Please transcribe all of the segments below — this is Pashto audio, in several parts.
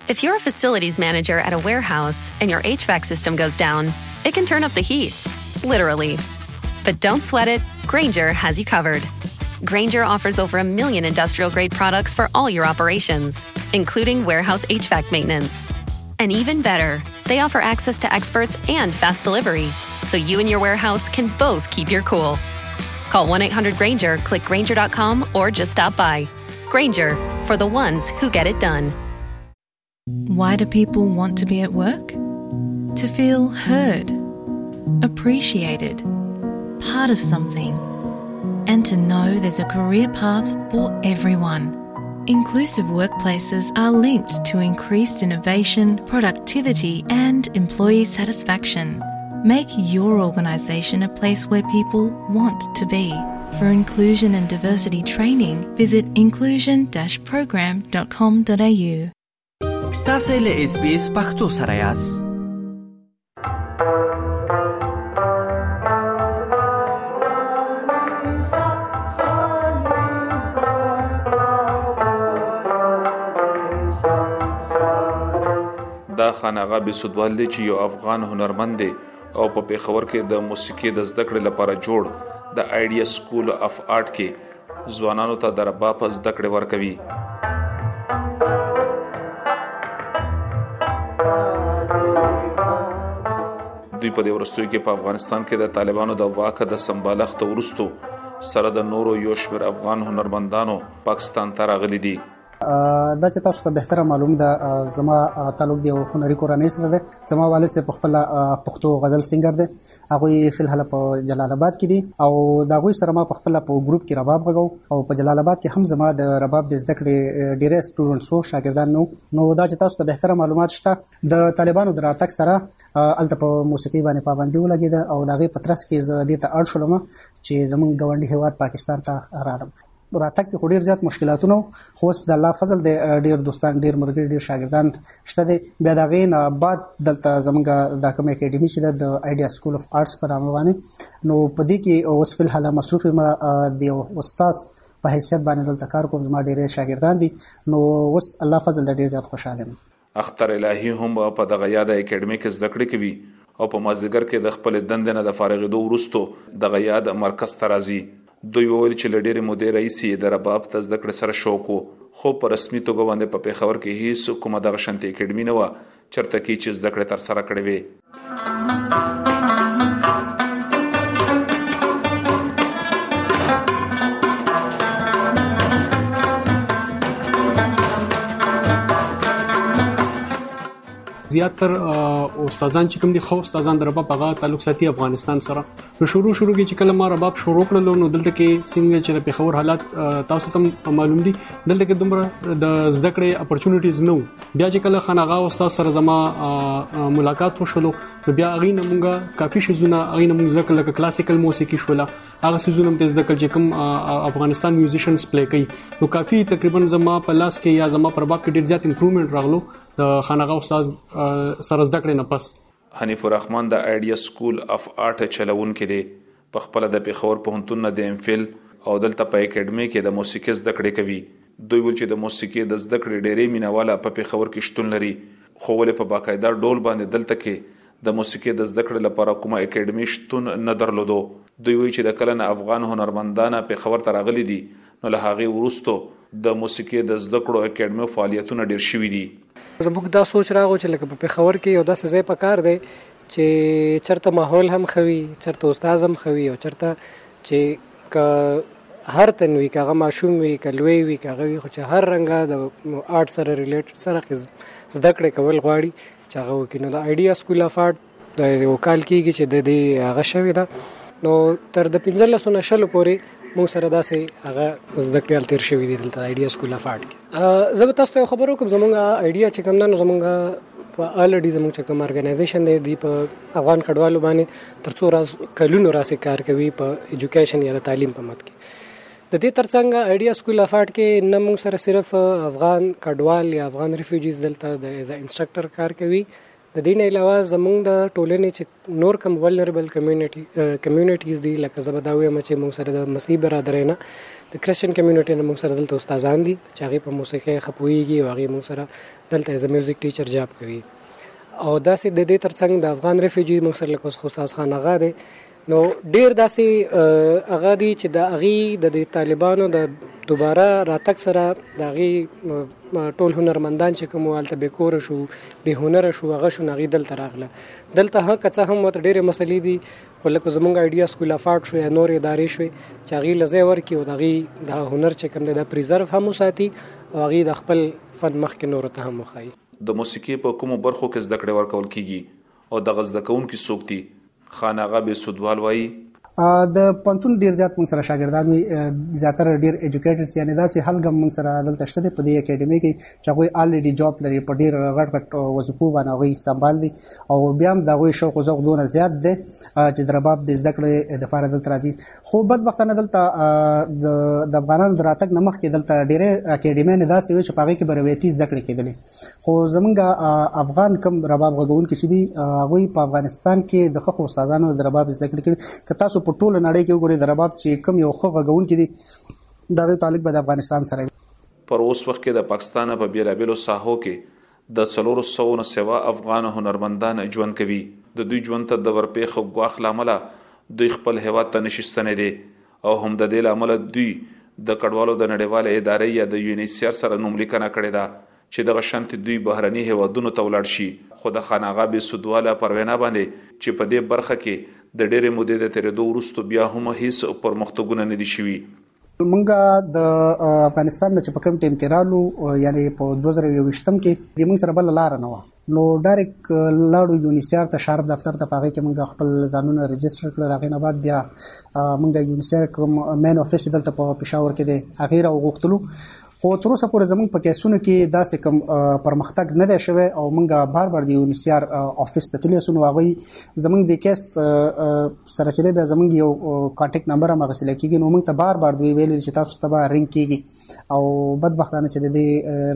If you're a facilities manager at a warehouse and your HVAC system goes down, it can turn up the heat, literally. But don't sweat it, Grainger has you covered. Grainger offers over 1 million industrial-grade products for all your operations, including warehouse HVAC maintenance. And even better, they offer access to experts and fast delivery, so you and your warehouse can both keep your cool. Call 1-800-GRAINGER, click Grainger.com, or just stop by. Grainger, for the ones who get it done. Why do people want to be at work? To feel heard, appreciated, part of something, and to know there's a career path for everyone. Inclusive workplaces are linked to increased innovation, productivity, and employee satisfaction. Make your organisation a place where people want to be. For inclusion and diversity training, visit inclusion-program.com.au. تاسو له SBS پښتو سره یاست. دا خانقاه بسودوال دی چې یو افغان هنرمند دی او په پیښور کې د موسیقي د زده کړې لپاره جوړ د آیډیا سکول اف آرټ کې ځوانانو ته د رباب زده کړې ورکوي. دوی په دې ورستوي کې په افغانستان کې د طالبانو د واک د سمبالښت وروستو سره د نورو یو شمېر افغان هنرمندانو پاکستان ته راغلي دي. دا چې تاسو ته بهتره معلوم ده زما تعلق دی هنري کورنۍ سره ده. زما والد صاحب خپل پښتو غزل سنگر دی. هغه فل حاله په جلال آباد کې دي او دا غوي سره ما په خپل په ګروپ کې رباب غو او په جلال آباد کې هم زما د رباب د زده کړې ډیره سټوډنټسو شاګردان نو دا چې تاسو ته بهتره معلومات شته د طالبانو د راتګ سره الته په موسیقي باندې پابندي ولګیده او دا غي پترس کې زه د ته اړ شولم چې زمونږ ګاونډي هیواد پاکستان ته راغلم. راتګ کې ډېر زیات مشکلاتونه خو د الله فضل د ډېر دوستان ډېر مرګ ډېر شاګردان شته دي. بیا دا غین بعد دلته زمونږ د کوم اکیډمي چې د آیډیا سکول اف آرټس په نامه باندې نو په دې کې اوس په حاله مصروف ما د استاد په حیثیت باندې دلته کار کوم. ما ډېر شاګردان دي نو اوس الله فضل ډېر زیات خوشاله یم. اختر الهی هم په دغه یاد اکیډمي کې زده کړې کوي او په مازیګر کې د خپل دندې نه د فارغېدو وروسته دغه یاد مرکز ته راځي. دوی وویل چې له ډېرې مودې راهیسې د رباب ته زده کړې سره شوق و خو په رسمي توګه باندې په پیښور کې هیڅ کومه دغه شانتې اکیډمي نه وه چېرته کې چې زده کړې ترسره کړې وې. زیاتر استادان چې کوم دي خو استادان د رباب هغه تعلق ساتي افغانستان سره. نو شروع کې چې کله ما رباب شروع کړل نو دلته کې څنګه چې په خبر حالات تاسو ته معلوم دي دلته کې دومره د زده کړې اپورچونټیز نو. بیا چې کله خانقاه استاد سره زما ملاقات وشولو نو بیا غوینه مونږه کافي شزونه غوینه مونږ ځکه لکه کلاسیکل موسیقي شوله هغه سيزونه ته زده کړل چې کوم افغانستان میوزیشنز پلی کوي نو کافي تقریبا زما په لاس کې یا زما پر رباب کې ډیر زیات امپروومنت راغلو د خانقاه استاد سره زده کړې نه پس. حنیف الرحمن د آیډیا سکول اف آرټ چلون کې دی. په خپل د پیښور پوهنتون نه د امفیل او دلته په اکیډمي کې د موسیقي زده کړې کوي. دوی ول چې د موسیقي د زده کړې ډېرې مینواله په پیښور کې شتون لري خو ولې په باقاعده ډول باندې دلته کې د موسیقي د زده کړې لپاره کومه اکیډمي شتون نه درلودو. دوی وایي چې د کلن افغان هنرمندان پیښور ته راغلي دي نو له هغه وروسته د موسیقي د زده کړو اکیډمي فعالیتونه ډېر شوي دي. زموږ دا سوچ راغو چې لکه په پیښور کې یو داسې ځای پکار دی چې چرته ماحول هم خوي چرته استاد هم خوي او چرته چې هر تنوي کغه ماشوم وي کلوي وي کغه وي خو چې هر رنګه د آرټ سره ریلیټډ سره زده کړې کول غواړي چې هغه وکینو د آیډیا سکول اف آرټ د یو کال کېږي چې د دې هغه شوی ده نو تر د 15 نه شلو پورې مو سره داسې هغه زده کړې تیر شوی دی دلته آیډیا سکول اف آرټ کې. زه به تاسو ته خبرو کوم زمونږ آیډیا چې کوم نه زمونږ په الډي زمونږ چې کوم ارګنایزیشن دی په افغان کډوالو باندې تر څو کلونو راسي کار کوي په ایجوکیشن یا تعلیم په مت کې. د دې ترڅنګ آیډیا سکول اف آرټ کې نه موږ سره صرف افغان کډوال یا افغان ریفیوجیز دلته د انسټرکټر کار کوي د دې نه علاوه زموږ د ټولنې چې نور کم ولنربل کمیونټیز دي لکه زه به دا وایم چې موږ سره د مسیح برادرۍ نه د کرسچن کمیونټي نه موږ سره دلته استادان دي چې هغې په موسیقۍ ښه پوهېږي او هغې موږ سره دلته ایز ا میوزیک ټیچر جاب کوي او داسې د دې ترڅنګ د افغان ریفیوجي موږ سره لکه استاد خان اغا دی نو ډېر داسې هغه دي چې د هغې د طالبانو د دوباره راتګ سره د هغې ټول هنرمندان چې کوم هلته بېکوره شو بې هنره شو هغه شو هغې دلته راغله دلته که څه هم ورته ډېرې مسلې دي خو لکه زموږ آیډیا سکول اف آرټ شو یا نورې ادارې شوې چې هغې له ځای ورکړي او د هغې د هنر چې کوم دی دا پریزرو هم وساتي او هغې د خپل فن مخکې نورو ته هم وښایي. د موسیقي په کومو برخو کې زده کړې ورکول کیږي او دغه زده کوونکي څوک دي؟ خان اغا بېسودوال وایي د پنتون ډیر زیات موږ سره شاګردان وي زیاتره ډیر ایجوکیټرز یعنی داسې هلګم موږ سره دلته شته دي په دې اکیډمي کې چې هغوی الریډي جاب لري په ډیر غټ غټ وظیفو باندې هغوی سمبال دي او بیا هم د هغوی شوق و ذوق دونه زیات دی چې د رباب د زده کړې دپاره دلته راځي خو بدبختانه دلته د افغانانو د راتګ نه مخکې دلته ډیرې اکیډمیانې داسې وي چې په هغې کې به روایتي زده کړې کېدلې خو زموږ افغان کم رباب غږونکي چې دي هغوی په افغانستان کې د ښه استادانو د رباب زده کړې کړي که تاسو په ټوله نړۍ کې وګورئ د رباب چې کوم یو ښه غږونکي دي د هغوی تعلق به د افغانستان سره وي. پر اوس وخت کې د پاکستان په بیلابیلو ساحو کې د 400 نه سوا افغان هنرمندان ژوند کوي. د دوی ژوند ته د ورپېښو ګواښ له امله دوی خپل هیواد ته نشي ستنېدی دي او هم د دې له امله دوی د کډوالو د نړیوالې ادارې یا د UNHCR سره نوملیکنه کړې ده چې دغه شانت دوی بهرني هیوادونو ته ولاړ شي. خو د خان اغا بېسودواله پر وینا باندې چې په دې برخه کې د ډېرې مودې د تېرېدو وروسته بیا هم هیڅ پرمختګونه نه دي شوي. مونږ د افغانستان نه چې په کوم ټیم کې رالو یعنی په 2021 کې موږ سره بله لاره نه وه نو ډایرکټ لاړو یونیسیار ته شارپ دفتر ته په هغې کې موږ خپل ځانونه رجسټر کړل د هغې نه بعد بیا موږ یونیسیار کوم مین افیس چې دلته په پېښور کې دی هغې راوغوښتلو خو تر اوسه پورې زموږ په کیسونو کې داسې کوم پرمختګ نه دی شوی او موږ بار بار د یونیسیار افیس ته تللی سو نو هغوی زموږ د کیس سره چې دی بیا زموږ یو کانټیکټ نمبر هم اخیستلی کېږي نو موږ ته بار بار دوی ویلي چې تاسو ته به رنګ کېږي او بدبختانه چې د دې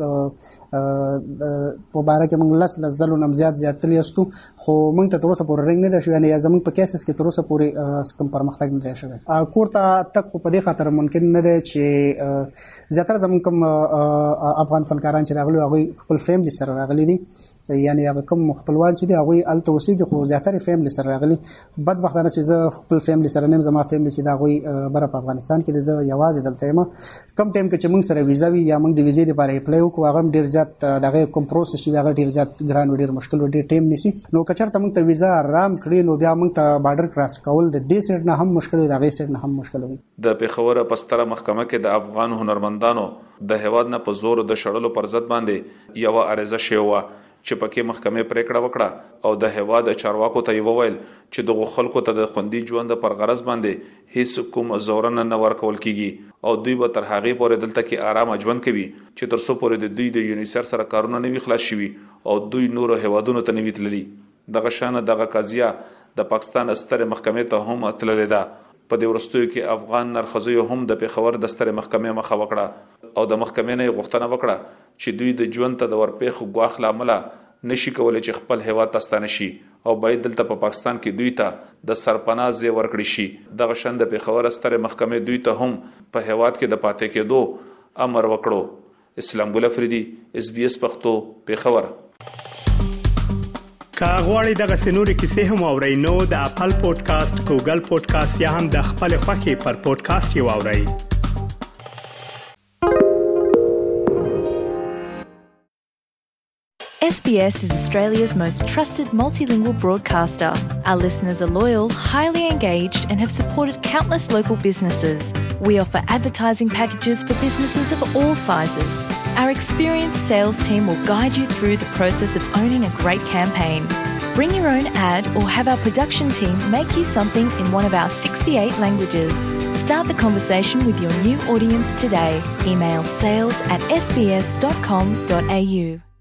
رنګ په باره کې موږ 10 ځلو نه هم زیات تللی یاستو خو موږ ته تر اوسه پورې رنګ نه دی شوی یعنې زموږ په کیسز کې تر اوسه پورې کوم پرمختګ نه دی شوی. کور ته تګ خو په دې خاطر ممکن نه دی چې زیاتره زموږ کوم افغان فنکاران چې راغلي هغوی خپل فیملی سره راغلي دي یعنی هغه کوم خپلوان چې دي هغوی هلته اوسېږي خو زیاتره فیملی سره راغلي. بدبختانه چې زه خپل فیملی سره نه یم زما فیملی چې د هغوی بره په افغانستان کې دی زه یوازې دلته یم. کم ټایم کې چې موږ سره ویزا وي یا موږ د ویزې لپاره اپلای وکړو هغه هم ډېر زیات د هغې کوم پروسس چې وي هغه ډېر زیات ګران و ډېر مشکل و ډېر ټایم نیسي نو که چېرته موږ ته ویزا رام کړي نو بیا موږ ته بارډر کراس کول د دې سایډ نه هم مشکل وي د هغې سایډ نه هم مشکل وي. د پېښور په ستره محکمه کې د افغان هنرمندانو د هیواد نه په زور د شړلو پر ضد باندې یوه عریضه شوې وه چې پکې محکمې پریکړه وکړه او د هیواد چارواکو ته یې وویل چې دغو خلکو ته د خوندي ژوند پر غرض باندې هیڅ کوم زورنه نه ورکول کیږي او دوی به تر هغې پورې دلته کې آرامه ژوند کوي چې تر څو پورې د دوی د یونیسر سره کارونه نه وي خلاص شوي او دوی نورو هیوادونو ته نه وي تللي. دغه شانه دغه قضیه د پاکستان سترې محکمې ته هم تللې ده. په دې وروستیو کې افغان نرښځیو هم د پېښور د سترې محکمې مخه وکړه او د محکمې نه یې غوښتنه وکړه چې دوی د ژوند ته د ورپېښو ګواښ له امله نشي کولی چې خپل هیواد ته ستانه شي او باید دلته په پاکستان کې دوی ته د سرپناه ځای ورکړی شي. دغه شان د پېښور سترې محکمې دوی ته هم په هیواد کې د پاتې کېدو امر وکړو. اسلام ګل افریدي SBS پښتو پېښور. که غواړئ دغه سنوري کیسې هم اورئ نو د خپل پودکاسټ ګوګل پودکاسټ یا هم د خپل خوښي پر پودکاسټ یو اورئ. SBS is Australia's most trusted multilingual broadcaster. Our listeners are loyal, highly engaged and have supported countless local businesses. We offer advertising packages for businesses of all sizes. Our experienced sales team will guide you through the process of owning a great campaign. Bring your own ad or have our production team make you something in one of our 68 languages. Start the conversation with your new audience today. Email sales@sbs.com.au.